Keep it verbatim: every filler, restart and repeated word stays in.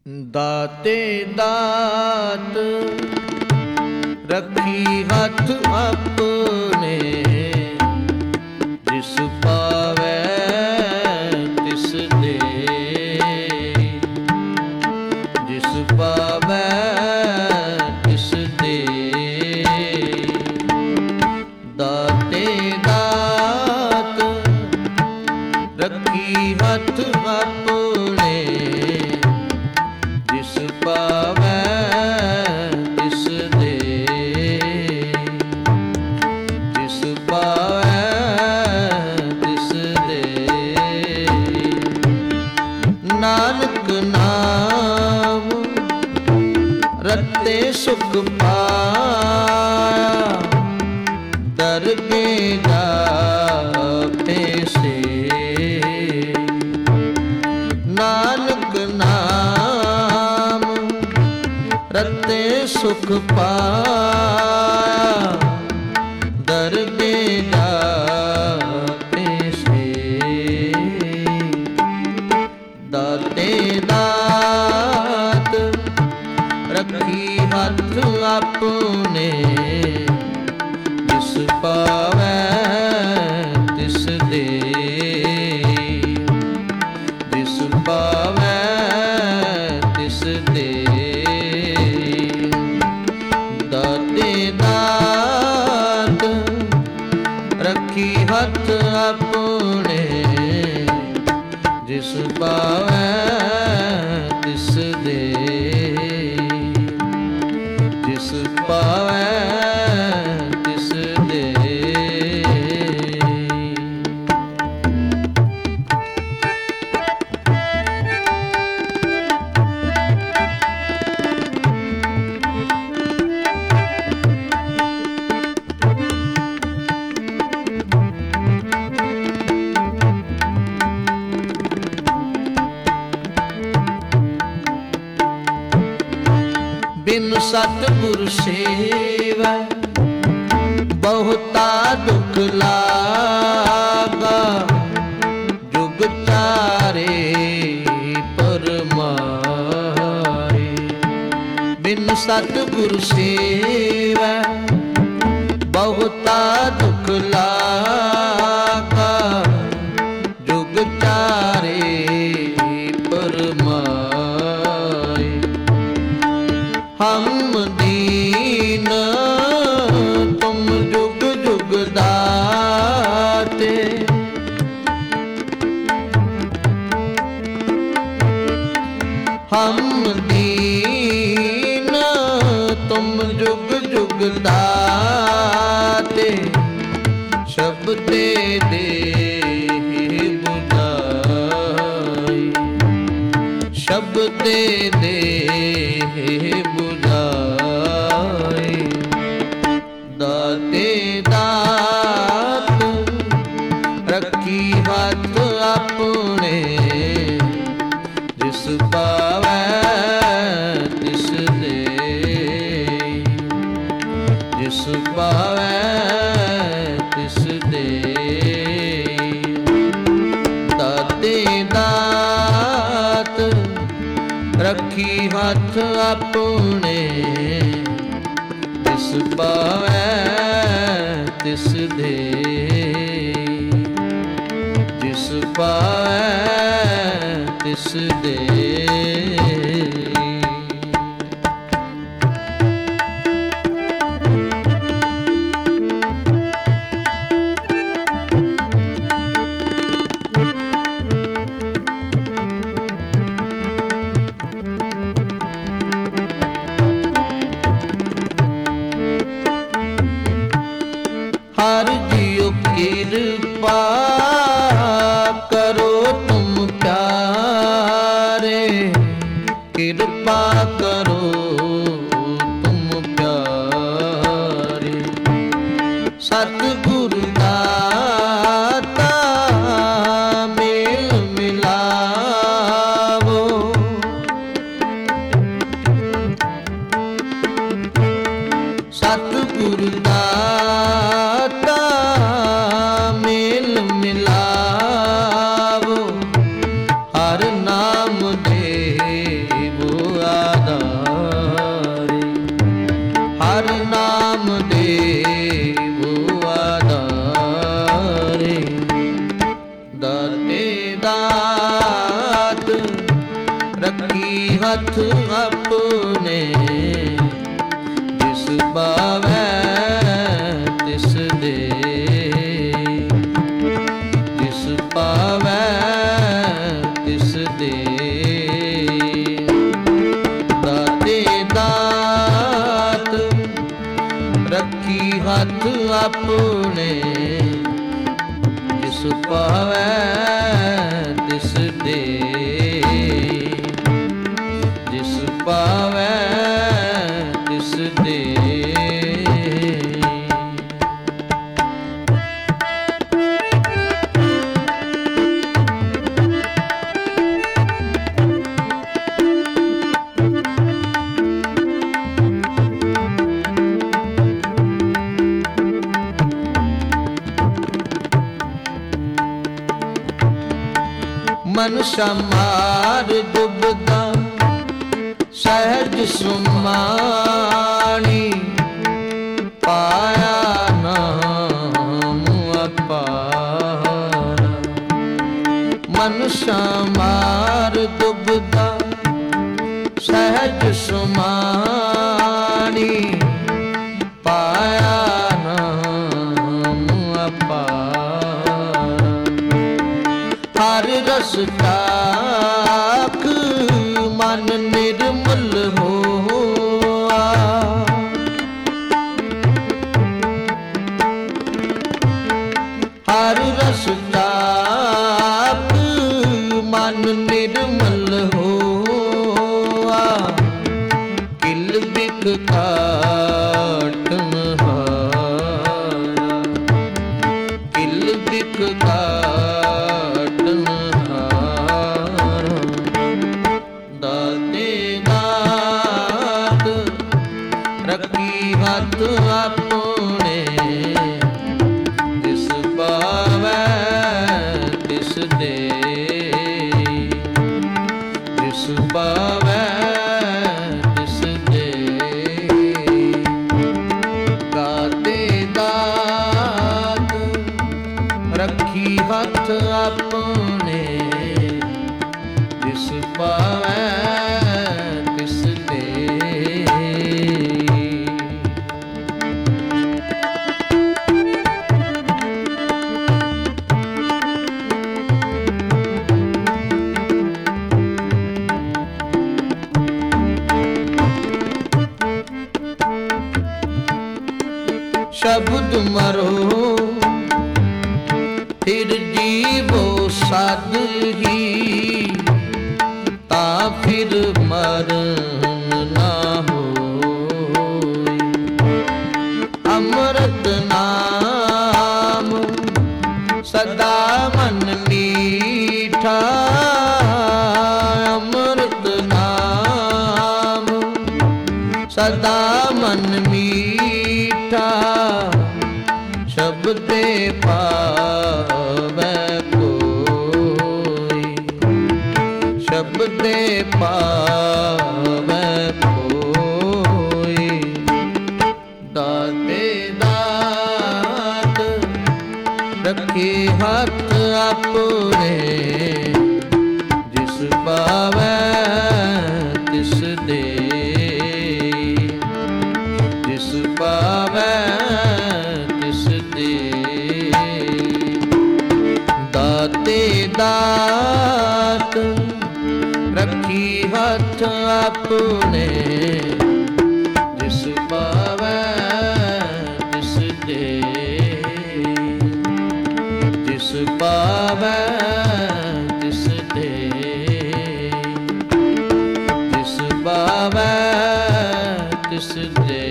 ਦਾਤੇ ਦਾਤ ਰੱਖੀ ਹੱਥ ਆਪਣੇ, ਜਿਸ ਪਾਵੈ ਤਿਸ ਦੇ, ਜਿਸ ਪਾਵੈ ਤਿਸ ਦੇ। ਦਾਤੇ ਦਾਤ ਰੱਖੀ ਹੱਥ ਆਪਣੇ, ਜਿਸ ਪਾਵੈ ਤਿਸ ਦੇ, ਜਿਸ ਪਾਵੈ ਤਿਸ ਦੇ। ਨਾਨਕ ਨਾਮ ਰਤੇ ਸੁਖ ਪਾਇਆ, ਦਰਗੇ ਜਾਪੇ ਸੇ। ਨਾਨਕ ਨਾਮ ਰਤੇ ਸੁਖ ਪਾਇਆ, ਦਰਗੇ ਜਾਪੇ ਸੇ। ਦਾਤੇ ਦਾਤ ਰੱਖੀ ਹੱਥ ਆਪਣੇ, ਜਿਸ ਪਾਵੈ ਤਿਸ ਦੇ, ਜਿਸ ਪਾਵੈ ਤਿਸ ਦੇ। ਦਾਤੇ ਦਾਤ ਰੱਖੀ ਹੱਥ ਆਪਣੇ, ਜਿਸ ਪਾਵੈ ਤਿਸ ਦੇ, ਜਿਸ ਪਾਵੈ ਤਿਸ ਦੇ। ਬਿਨ ਸਤਿਗੁਰ ਸੇਵੈ ਬਹੁਤਾ ਦੁਖ ਲਾਗਾ, ਜੁਗ ਚਾਰੇ ਪਰਮਾਏ। ਬਿਨ ਸਤਿਗੁਰ ਸੇਵੈ ਬਹੁਤਾ ਦੁਖ ਲਾਗਾ, ਜੁਗ ਚਾਰੇ ਪਰਮਾਏ। ਹਮ ਦੀਨ ਤੁਮ ਜੁਗ ਜੁਗ ਦਾਤੇ, ਹਮ ਦੀਨ ਤੁਮ ਜੁਗ ਜੁਗ ਦਾਤੇ। ਸ਼ਬਦੇ ਦੇਹ ਬੁਝਾਈ, ਸ਼ਬਦੇ ਦੇਹ ਬੁਝਾਈ। ਦਾਤੇ ਦਾਤ ਰੱਖੀ ਹੱਥ ਆਪਣੇ, ਜਿਸ ਪਾਵੈ ਤਿਸ ਦੇ, ਜਿਸ ਪਾਵੈ ਤਿਸ ਦੇ। ਦਾਤੇ ਦਾਤ ਰੱਖੀ ਹੱਥ ਆਪਣੇ, ਜਿਸ ਪਾਵੈ ਤਿਸ ਦੇ, ਜਿਸ ਪਾਵੈ ਤਿਸ ਦੇ। ਹਰਿ ਜੀਉ ਕਿਰਪਾ ਕਰੋ ਤੁਮ ਪਿਆਰੇ, ਕਿਰਪਾ ਕਰੋ ਤੁਮ ਪਿਆਰੇ। ਸਤਿਗੁਰ ਦਾਤਾ ਮੇਲ ਮਿਲਾਵੋ, ਸਤਿਗੁਰ ਦਾਤਾ ਮੇਲ ਮਿਲਾਵੋ। ਹਰ ਨਾਮ ਦੇਵੋ ਰੱਖੀ ਹੱਥ ਆਪਣੇ, ਜਿਸ ਭਾਵੈ ਤਿਸ ਦੇ, ਜਿਸ ਭਾਵੈ ਤਿਸ ਦੇ। ਦਾਤੇ ਦਾਤ ਰੱਖੀ ਹੱਥ ਆਪਣੇ, ਜਿਸ ਭਾਵੈ ਤਿਸ ਦੇ, ਜਿਸ ਭਾਵੈ ਤਿਸ ਦੇ। ਮਨ ਸਮਾਰ ਡੁੱਬਦਾ ਸਹਿਜ ਸੁਮਾਣੀ, ਪਾਇਆ ਨਾਮ ਅਪਾਰ। ਮਨ ਸਮਾਰ ਡੁੱਬਦਾ ਸਹਿਜ ਸੁਮਾਣੀ, ਪਾਇਆ ਨਾਮ ਅਪਾਰ। ਹਰ ਰਸ ਚਾਖ ਮਨ ਨਿਰਮਲ ਹੋਆ, ਹਰ ਰਸ ਚਾਖ ਮਨ ਨਿਰਮਲ ਹੋਆ। ਕਿਲ ਬਿਖ ਕਾਟਨ ਹਾਰਾ, ਕਿਲ ਬਿਖ ਕਾਟਨ ਹਾਰਾ। ਦਾਤੇ ਦਾਤ ਰੱਖੀ ਹੱਥ ਆਪਣੇ, ਜਿਸ ਭਾਵੈ ਤਿਸ ਦੇ, ਜਿਸ ਭਾਵੈ ਤਿਸ ਦੇ। ਦਾਤੇ ਦਾਤ ਰੱਖੀ ਹੱਥ ਆਪਣੇ, ਜਿਸ ਭਾਵੈ ਤਿਸ ਦੇ। ਸ਼ਬਦ ਮਰੋ ਫਿਰ ਜੀਵੋ ਸਦ ਹੀ, ਤਾ ਫਿਰ ਮਰਨ ਨਾ ਹੋਈ। ਅੰਮ੍ਰਿਤ ਨਾਮ ਸਦਾ ਮਨ ਮੀਠਾ, ਅੰਮ੍ਰਿਤ ਨਾਮ ਸਦਾ ਮਨ ਮੀਠਾ। ਸ਼ਬਦੇ ਪਾਵੈ ਕੋਈ, ਸ਼ਬਦੇ ਪਾਵੈ ਕੋਈ। ਦਾਤੇ ਦਾਤ ਰੱਖੀ ਹੱਥ ਆਪਣੇ, ਜਿਸ ਭਾਵੈ ਤਿਸ ਦੇ, ਜਿਸ ਭਾਵੈ ਤਿਸ ਦੇ। ਦਾਤੇ ਦਾਤ ਰੱਖੀ ਹੱਥ ਆਪਣੇ, ਜਿਸ ਭਾਵੈ ਤਿਸ ਦੇ, ਜਿਸ ਭਾਵੈ ਤਿਸ ਦੇ, ਜਿਸ ਭਾਵੈ ਤਿਸ ਦੇ।